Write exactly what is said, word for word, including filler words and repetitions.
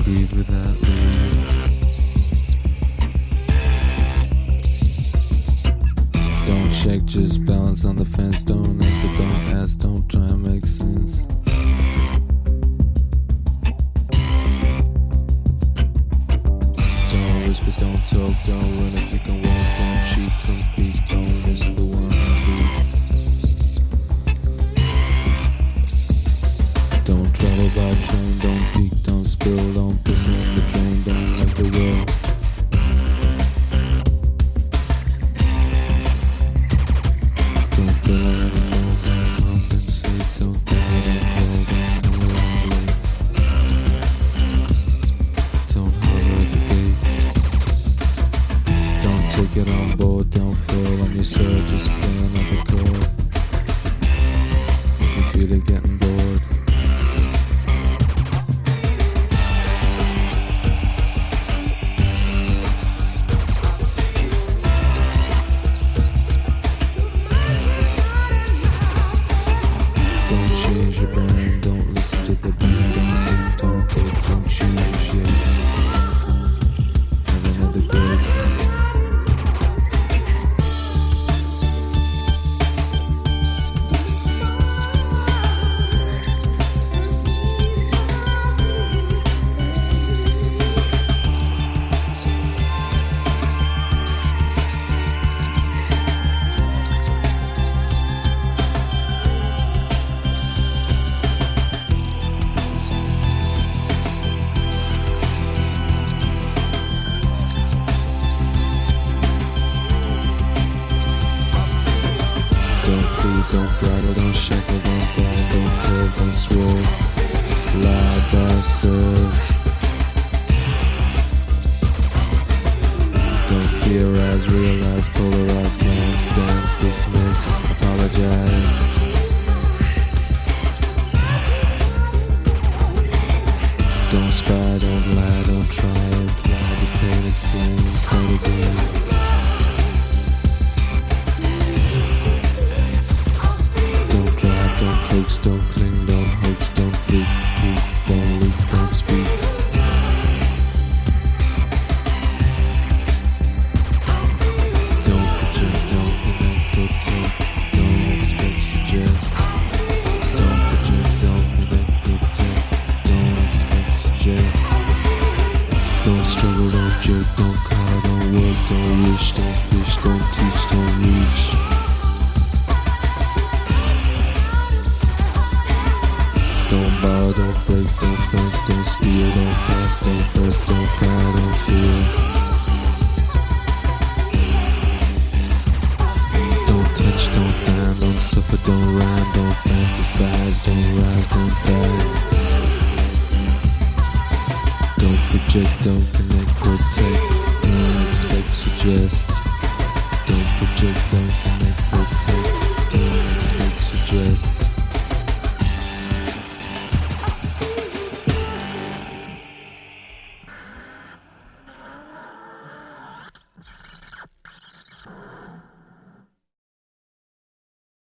breathe without leave. Don't check, just balance on the fence. Don't answer, don't ask, don't try and make sense. Don't whisper, don't talk, don't run if you can walk. Don't cheat, compete, don't miss the one beat. Don't travel by train, don't peek, don't spill, don't piss in the drain, don't like the world. Don't fill out any phone, don't compensate, don't die, don't call, don't know where I'm late. Don't holler at the gate. Don't take it on board, don't fall on yourself, just play another chord. If you feel it getting bored. Don't change your brain, don't listen to the band, don't think, don't take, don't change your shit. Have another grade. Don't plead, don't bridle, don't shackle, don't guide, don't curve, don't swerve. Lie, die, serve. Don't theorize, realize, polarize, glance, dance, dismiss, apologize. Don't spy, don't lie, don't try, imply, detain, explain, start again. Don't coax, don't cling, don't hoax, don't freak, peek, don't leak, don't speak. Don't project, don't connect, protect, don't expect, suggest. Don't project, don't connect, protect, don't expect, suggest. Don't struggle, don't jerk, don't cry, don't work, don't wish, don't fish, don't teach, don't reach. Don't borrow, don't break, don't fence, don't steal, don't pass, don't press, don't cry, don't feel. Don't touch, don't dine, don't suffer, don't rhyme, don't fantasize, don't rise, don't die. Don't project, don't connect, protect, don't expect, suggest.